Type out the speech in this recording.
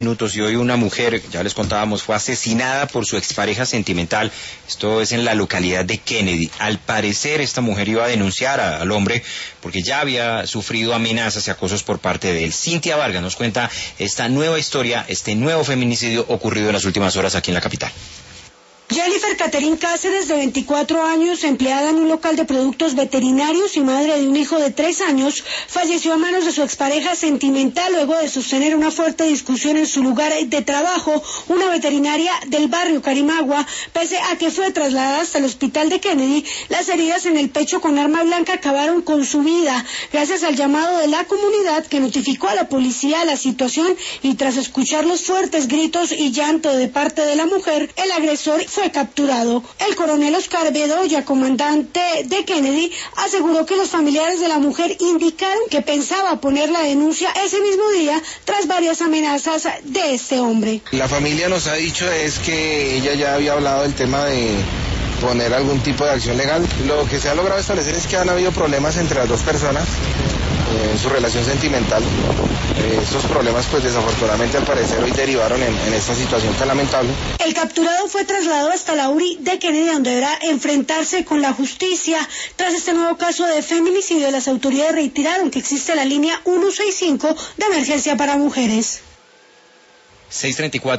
Minutos y hoy una mujer, ya les contábamos, fue asesinada por su expareja sentimental. Esto es en la localidad de Kennedy. Al parecer esta mujer iba a denunciar al hombre porque ya había sufrido amenazas y acosos por parte de él. Cintia Vargas nos cuenta esta nueva historia, este nuevo feminicidio ocurrido en las últimas horas aquí en la capital. Jennifer Catherine Cáceres, de 24 años, empleada en un local de productos veterinarios y madre de un hijo de 3 años, falleció a manos de su expareja sentimental luego de sostener una fuerte discusión en su lugar de trabajo, una veterinaria del barrio Carimagua. Pese a que fue trasladada hasta el hospital de Kennedy, las heridas en el pecho con arma blanca acabaron con su vida. Gracias al llamado de la comunidad, que notificó a la policía la situación, y tras escuchar los fuertes gritos y llanto de parte de la mujer, el agresor fue capturado. El coronel Oscar Bedoya, comandante de Kennedy, aseguró que los familiares de la mujer indicaron que pensaba poner la denuncia ese mismo día tras varias amenazas de este hombre. La familia nos ha dicho es que ella ya había hablado del tema de poner algún tipo de acción legal. Lo que se ha logrado establecer es que han habido problemas entre las dos personas en su relación sentimental. Estos problemas pues desafortunadamente al parecer hoy derivaron en esta situación tan lamentable. El capturado fue trasladado hasta la URI de Kennedy, donde deberá enfrentarse con la justicia. Tras este nuevo caso de feminicidio, las autoridades reiteraron que existe la línea 165 de emergencia para mujeres. 6:34